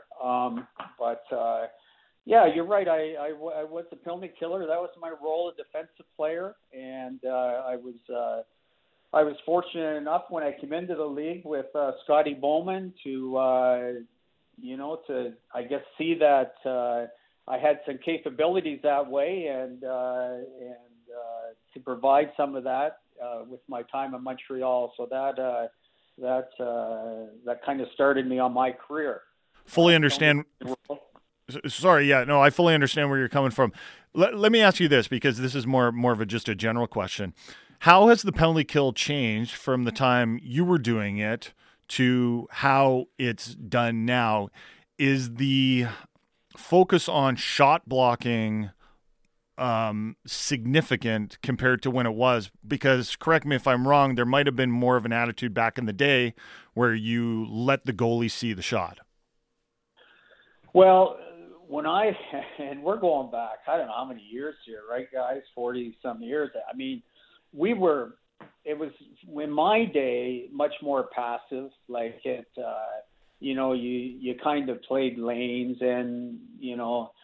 Speaker 5: Yeah, you're right. I was the penalty killer. That was my role, a defensive player, and I was fortunate enough when I came into the league with Scotty Bowman to I guess see that I had some capabilities that way, and to provide some of that with my time in Montreal. So that kind of started me on my career.
Speaker 1: Fully understand. Sorry, yeah, no, I fully understand where you're coming from. Let me ask you this, because this is more of just a general question. How has the penalty kill changed from the time you were doing it to how it's done now? Is the focus on shot blocking significant compared to when it was? Because, correct me if I'm wrong, there might have been more of an attitude back in the day where you let the goalie see the shot.
Speaker 5: Well, and we're going back, I don't know how many years here, right, guys? 40-some years. I mean, it was, in my day, much more passive. Like you kind of played lanes, and, you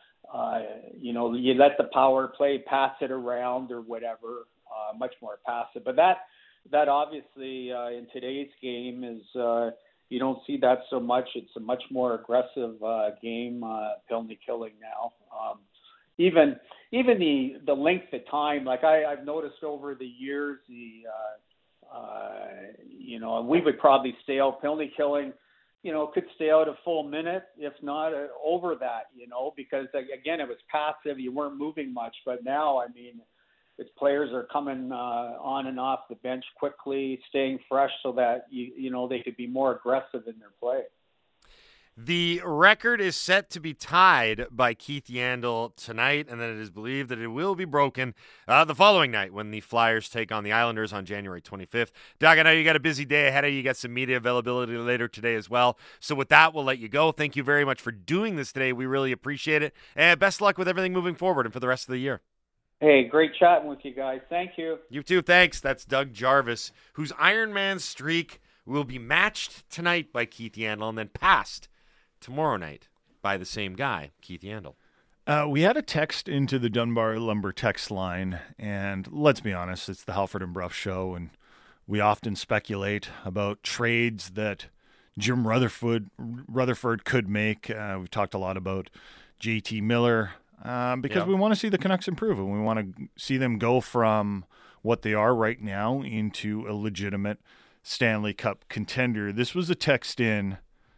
Speaker 5: let the power play pass it around or whatever, much more passive. But that obviously in today's game is, you don't see that so much. It's a much more aggressive game, penalty killing now. Even the length of time, like I've noticed over the years, we would probably stay out penalty killing, could stay out a full minute, if not over that, because again, it was passive. You weren't moving much. But now, I mean, its players are coming on and off the bench quickly, staying fresh so that they could be more aggressive in their play.
Speaker 2: The record is set to be tied by Keith Yandle tonight, and then it is believed that it will be broken the following night when the Flyers take on the Islanders on January 25th. Doug, I know you got a busy day ahead of you. You got some media availability later today as well. So with that, we'll let you go. Thank you very much for doing this today. We really appreciate it. And best of luck with everything moving forward and for the rest of the year.
Speaker 5: Hey, great chatting with you guys. Thank you.
Speaker 2: You too. Thanks. That's Doug Jarvis, whose Ironman streak will be matched tonight by Keith Yandle and then passed tomorrow night by the same guy, Keith Yandle.
Speaker 1: We had a text into the Dunbar Lumber text line, and let's be honest, it's the Halford and Bruff show, and we often speculate about trades that Jim Rutherford could make. We've talked a lot about JT Miller. Because we want to see the Canucks improve, and we want to see them go from what they are right now into a legitimate Stanley Cup contender. This was a text in.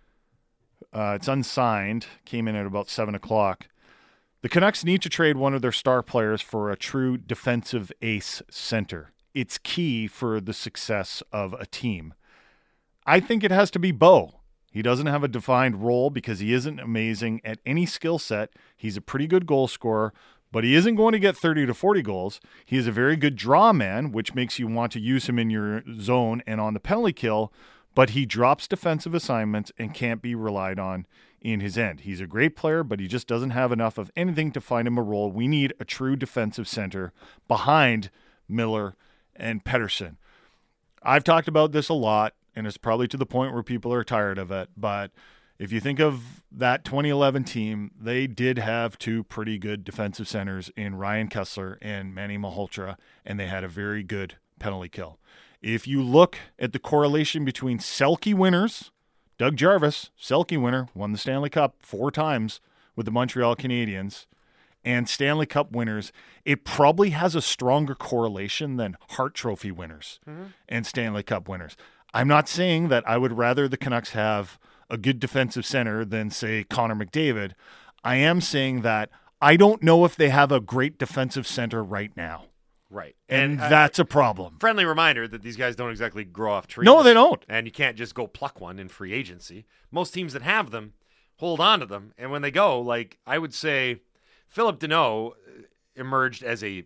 Speaker 1: It's unsigned, came in at about 7 o'clock. The Canucks need to trade one of their star players for a true defensive ace center. It's key for the success of a team. I think it has to be Bo. He doesn't have a defined role because he isn't amazing at any skill set. He's a pretty good goal scorer, but he isn't going to get 30 to 40 goals. He is a very good draw man, which makes you want to use him in your zone and on the penalty kill, but he drops defensive assignments and can't be relied on in his end. He's a great player, but he just doesn't have enough of anything to find him a role. We need a true defensive center behind Miller and Pettersson. I've talked about this a lot, and it's probably to the point where people are tired of it, but If you think of that 2011 team, they did have two pretty good defensive centers in Ryan Kessler and Manny Malhotra, and they had a very good penalty kill. If you look at the correlation between Selke winners, Doug Jarvis, Selke winner, won the Stanley Cup 4 times with the Montreal Canadiens, and Stanley Cup winners, it probably has a stronger correlation than Hart Trophy winners and Stanley Cup winners. I'm not saying that I would rather the Canucks have a good defensive center than, say, Connor McDavid. I am saying that I don't know if they have a great defensive center right now.
Speaker 2: Right.
Speaker 1: And that's a problem.
Speaker 2: Friendly reminder that these guys don't exactly grow off trees.
Speaker 1: No, they don't.
Speaker 2: And you can't just go pluck one in free agency. Most teams that have them hold on to them. And when they go, like, I would say Philip Deneau emerged as a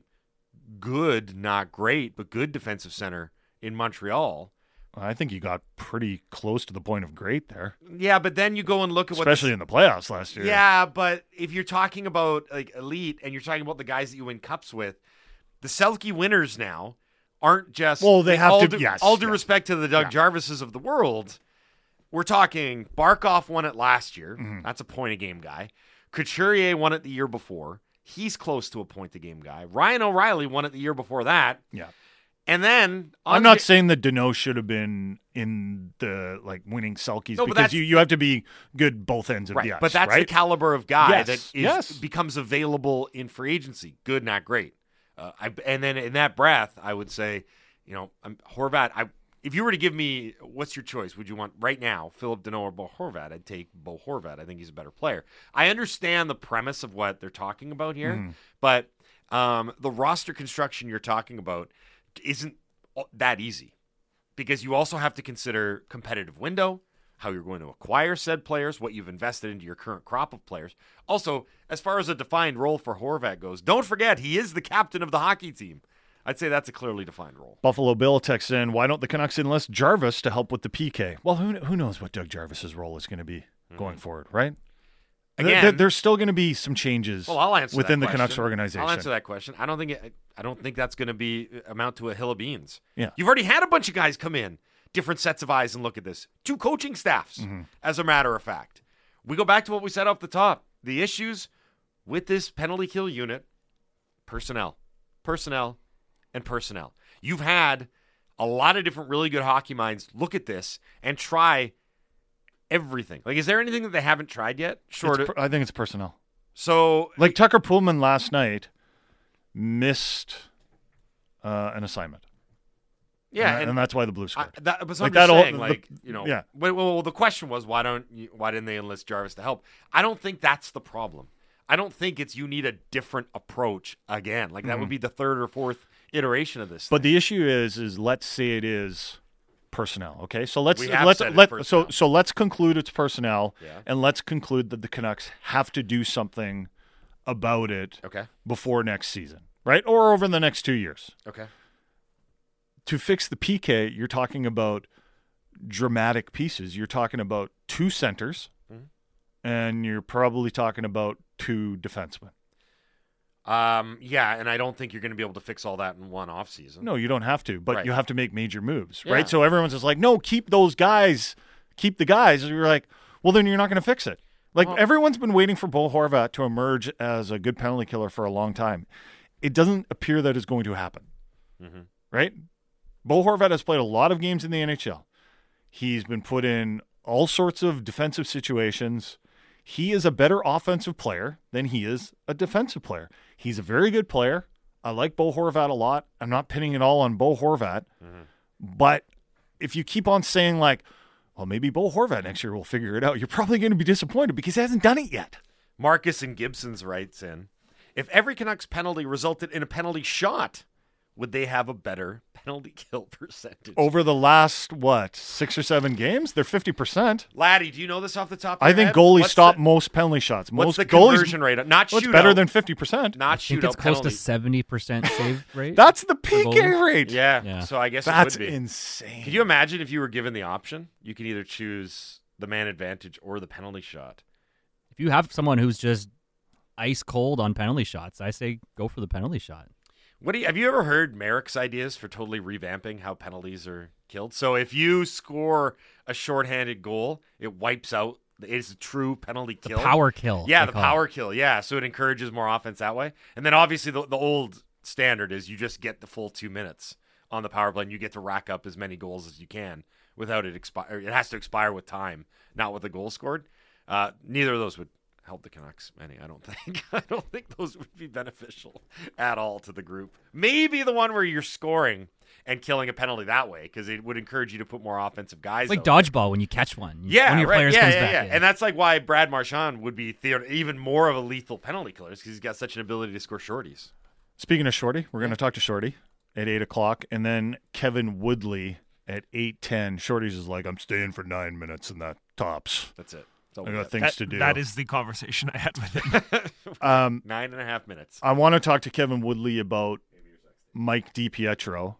Speaker 2: good, not great, but good defensive center in Montreal.
Speaker 1: I think you got pretty close to the point of great there.
Speaker 2: Yeah, but then you go and look at
Speaker 1: especially in the playoffs last year.
Speaker 2: Yeah, but if you're talking about like elite and you're talking about the guys that you win cups with, the Selke winners now aren't just
Speaker 1: they have
Speaker 2: all
Speaker 1: to. Yes,
Speaker 2: all due respect to the Doug Jarvises of the world. We're talking Barkov won it last year.
Speaker 1: Mm-hmm.
Speaker 2: That's a point a game guy. Couturier won it the year before. He's close to a point a game guy. Ryan O'Reilly won it the year before that.
Speaker 1: Yeah.
Speaker 2: And then
Speaker 1: I'm not saying that Deneau should have been in the winning Selkies because you have to be good both ends of the ice.
Speaker 2: But that's the caliber of guy that
Speaker 1: becomes
Speaker 2: available in free agency. Good, not great. And then in that breath, I would say, Horvat. If you were to give me, what's your choice? Would you want right now Philip Deneau or Bo Horvat? I'd take Bo Horvat. I think he's a better player. I understand the premise of what they're talking about here, but the roster construction you're talking about isn't that easy because you also have to consider competitive window, how you're going to acquire said players, what you've invested into your current crop of players. Also, as far as a defined role for Horvat goes, don't forget he is the captain of the hockey team. I'd say that's a clearly defined role.
Speaker 1: Buffalo Bill texts in, why don't the Canucks enlist Jarvis to help with the PK? Well, who knows what Doug Jarvis's role is going to be going forward, right?
Speaker 2: Again,
Speaker 1: there's still going to be some changes within the Canucks organization.
Speaker 2: I'll answer that question. I don't think that's going to amount to a hill of beans.
Speaker 1: Yeah.
Speaker 2: You've already had a bunch of guys come in, different sets of eyes, and look at this. 2 coaching staffs, as a matter of fact. We go back to what we said off the top. The issues with this penalty kill unit, personnel, and personnel. You've had a lot of different really good hockey minds look at this and try everything. Is there anything that they haven't tried yet?
Speaker 1: I think it's personnel.
Speaker 2: So,
Speaker 1: Tucker Pullman last night missed an assignment.
Speaker 2: Yeah,
Speaker 1: and that's why the Blues scored.
Speaker 2: Well, the question was why didn't they enlist Jarvis to help? I don't think that's the problem. I don't think it's you need a different approach again. That would be the 3rd or 4th iteration of this.
Speaker 1: But the issue is let's say it is personnel. Okay, so let's conclude it's personnel, and let's conclude that the Canucks have to do something about it. Before next season, right, or over the next 2 years.
Speaker 2: Okay.
Speaker 1: To fix the PK, you're talking about dramatic pieces. You're talking about 2 centers, and you're probably talking about 2 defensemen.
Speaker 2: And I don't think you're going to be able to fix all that in one offseason.
Speaker 1: No, you don't have to, but you have to make major moves, right? So everyone's just like, no, keep those guys, keep the guys. And you're like, well, then you're not going to fix it. Everyone's been waiting for Bo Horvat to emerge as a good penalty killer for a long time. It doesn't appear that it's going to happen, right? Bo Horvat has played a lot of games in the NHL. He's been put in all sorts of defensive situations. He is a better offensive player than he is a defensive player. He's a very good player. I like Bo Horvat a lot. I'm not pinning it all on Bo Horvat. But if you keep on saying well, maybe Bo Horvat next year will figure it out, you're probably going to be disappointed because he hasn't done it yet.
Speaker 2: Marcus and Gibson's writes in, if every Canucks penalty resulted in a penalty shot, would they have a better penalty kill percentage?
Speaker 1: Over the last, 6 or 7 games? They're 50%.
Speaker 2: Laddie, do you know this off the top of your
Speaker 1: head? I think goalies stop most penalty shots.
Speaker 2: What's the conversion rate? Not shootout.
Speaker 1: It's better than 50%.
Speaker 2: Not shootout. I think
Speaker 6: it's close to 70% save rate.
Speaker 1: That's the PK rate.
Speaker 2: Yeah, so I guess
Speaker 1: that's
Speaker 2: it would be.
Speaker 1: Insane.
Speaker 2: Could you imagine if you were given the option? You could either choose the man advantage or the penalty shot.
Speaker 6: If you have someone who's just ice cold on penalty shots, I say go for the penalty shot.
Speaker 2: Have you ever heard Merrick's ideas for totally revamping how penalties are killed? So if you score a shorthanded goal, it wipes out It's a true penalty kill.
Speaker 6: Power kill.
Speaker 2: Yeah, the power kill. Yeah, so it encourages more offense that way. And then obviously the old standard is you just get the full 2 minutes on the power play, and you get to rack up as many goals as you can without it expire. It has to expire with time, not with a goal scored. Neither of those would help the Canucks any, I don't think. I don't think those would be beneficial at all to the group. Maybe the one where you're scoring and killing a penalty that way, because it would encourage you to put more offensive guys.
Speaker 6: It's like dodgeball when you catch one.
Speaker 2: Yeah,
Speaker 6: one of your
Speaker 2: right.
Speaker 6: players comes back in.
Speaker 2: And that's like why Brad Marchand would be even more of a lethal penalty killer, because he's got such an ability to score shorties.
Speaker 1: Speaking of Shorty, we're going to talk to Shorty at 8 o'clock, and then Kevin Woodley at 8:10. Shorty's is like, I'm staying for 9 minutes, and that tops.
Speaker 2: That's it.
Speaker 1: I got things to do.
Speaker 4: That is the conversation I had with him.
Speaker 2: 9.5 minutes.
Speaker 1: I want to talk to Kevin Woodley about Mike DiPietro,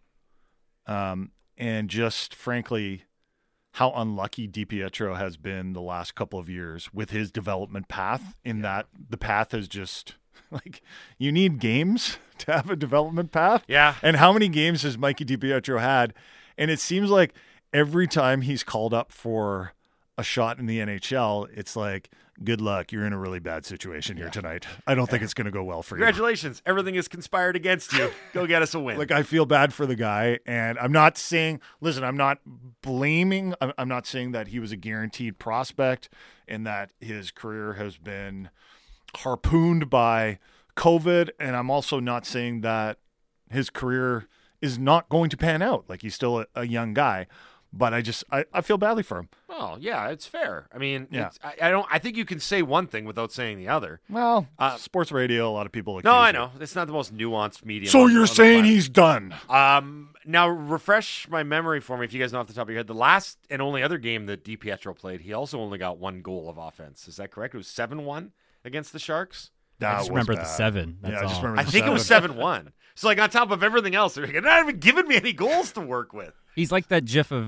Speaker 1: and just frankly how unlucky DiPietro has been the last couple of years with his development path, in that the path is just like, you need games to have a development path.
Speaker 2: Yeah.
Speaker 1: And how many games has Mikey DiPietro had? And it seems like every time he's called up for a shot in the NHL, it's like, good luck. You're in a really bad situation here tonight. I don't think it's going to go well for you.
Speaker 2: Congratulations. Everything is conspired against you. Go get us a win.
Speaker 1: Like, I feel bad for the guy, and I'm not saying, listen, I'm not blaming, I'm not saying that he was a guaranteed prospect and that his career has been harpooned by COVID, and I'm also not saying that his career is not going to pan out. Like, he's still a young guy. But I feel badly for him.
Speaker 2: Oh, yeah, it's fair. I mean,
Speaker 1: Yeah.
Speaker 2: I think you can say one thing without saying the other.
Speaker 1: Well, sports radio, a lot of people accuse
Speaker 2: No, I
Speaker 1: it.
Speaker 2: know. It's not the most nuanced medium.
Speaker 1: So
Speaker 2: on
Speaker 1: you're
Speaker 2: the
Speaker 1: saying
Speaker 2: planet.
Speaker 1: he's done?
Speaker 2: Now, refresh my memory for me, if you guys know off the top of your head. The last and only other game that DiPietro played, he also only got one goal of offense. Is that correct? It was 7-1 against the Sharks?
Speaker 1: That
Speaker 6: I just
Speaker 1: was
Speaker 6: remember
Speaker 1: bad.
Speaker 6: the 7. That's
Speaker 1: Yeah, I just
Speaker 6: all.
Speaker 1: remember
Speaker 2: I
Speaker 1: the
Speaker 2: think it was 7-1. So, like, on top of everything else, they're not even giving me any goals to work with.
Speaker 6: He's like that gif of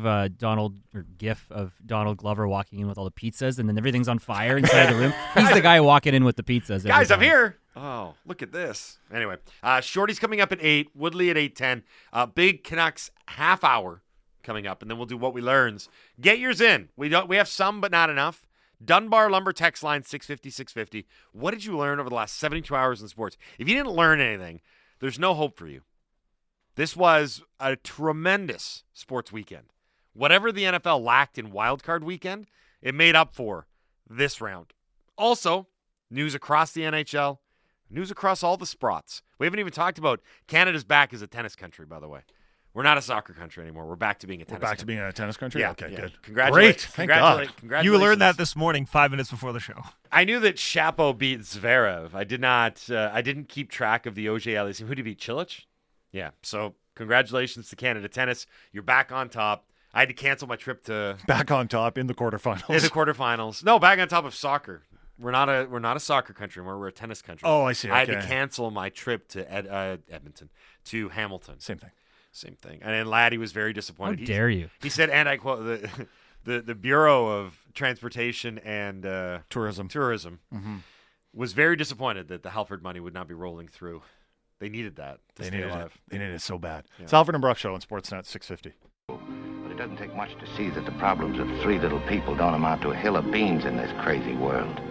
Speaker 6: GIF of Donald Glover walking in with all the pizzas, and then everything's on fire inside the room. He's the guy walking in with the pizzas. every
Speaker 2: Guys, I'm
Speaker 6: time.
Speaker 2: here. Oh, look at this. Anyway, Shorty's coming up at 8, Woodley at 8:10. Big Canucks half hour coming up, and then we'll do what we learns. Get yours in. We have some, but not enough. Dunbar Lumber text line 650-650. What did you learn over the last 72 hours in sports? If you didn't learn anything, there's no hope for you. This was a tremendous sports weekend. Whatever the NFL lacked in wildcard weekend, it made up for this round. Also, news across the NHL, news across all the sports. We haven't even talked about Canada's back as a tennis country, by the way. We're not a soccer country anymore. We're back to being a tennis country.
Speaker 1: Back to being a tennis country?
Speaker 2: Yeah,
Speaker 1: Okay,
Speaker 2: yeah.
Speaker 1: good.
Speaker 2: Congratulations.
Speaker 1: Great. Thank God.
Speaker 2: Congratulations.
Speaker 4: You learned that this morning, 5 minutes before the show.
Speaker 2: I knew that Shapo beat Zverev. I didn't keep track of the OJ Aliassime. Who did he beat? Cilic? Yeah. So congratulations to Canada Tennis. You're back on top. I had to cancel my trip to
Speaker 1: Back on top in the quarterfinals.
Speaker 2: the quarterfinals. No, back on top of soccer. We're not a soccer country. We're a tennis country.
Speaker 1: Oh, I see.
Speaker 2: I had
Speaker 1: Okay.
Speaker 2: to cancel my trip to Edmonton to Hamilton.
Speaker 1: Same thing.
Speaker 2: Same thing. And then Laddie was very disappointed.
Speaker 6: How dare you?
Speaker 2: He said, and I quote, the Bureau of Transportation and
Speaker 1: Tourism.
Speaker 2: was very disappointed that the Halford money would not be rolling through. They needed that to
Speaker 1: They
Speaker 2: stay
Speaker 1: needed it.
Speaker 2: alive.
Speaker 1: They needed it so bad.
Speaker 2: Yeah.
Speaker 1: It's Alfred and Brock Show on Sportsnet 650.
Speaker 7: But it doesn't take much to see that the problems of three little people don't amount to a hill of beans in this crazy world.